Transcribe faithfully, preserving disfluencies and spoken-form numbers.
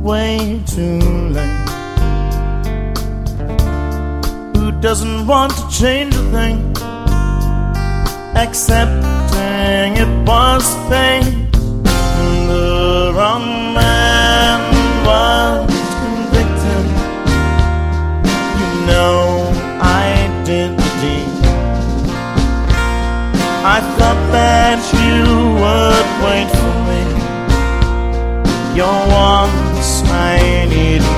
way too late. Who doesn't want to change a thing, accepting it was fate? The wrong man was convicted. You know I did the deed. I thought that you would wait for me. You're once I need